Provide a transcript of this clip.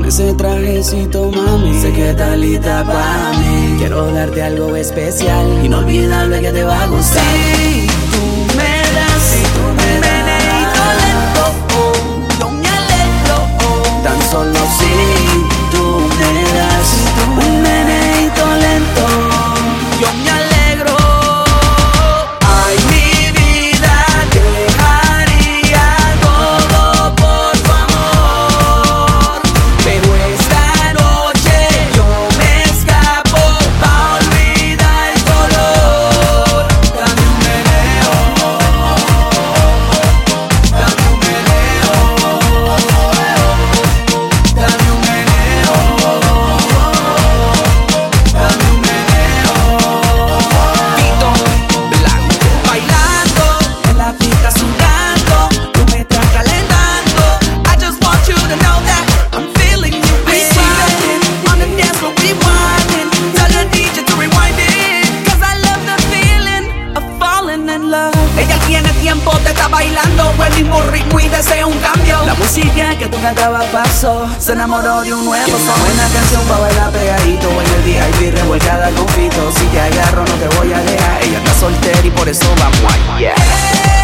con ese trajecito, mami. Sé que estás lista para mí. Quiero darte algo especial, inolvidable que te va a gustar. Si tú me das, un meneíto lento, yo me alegro. Tan solo si tú me das un meneíto lento, Yo me alegro. ay, mi vida, Dejaría todo por tu amor, pero esta noche yo me escapo pa' olvidar el dolor. Dame un meneo, dame un meneo, dame un meneo, dame un meneo. Tito Blanco bailando en la pista sudando, tú me estás calentando. I just want you to know that I'm feeling you. We riding on the dance floor, we winding. Tell the DJ to rewind it, 'cause I love the feeling of falling in love. Ella tiene tiempo, te está bailando el mismo ritmo y desea un cambio. la música que tú cantabas pasó, se enamoró de un nuevo son. Buena canción pa' bailar pegadito en el VIP revolcada con Fito. Si te agarro no te voy a dejar, ella está soltera y por eso vamos allá.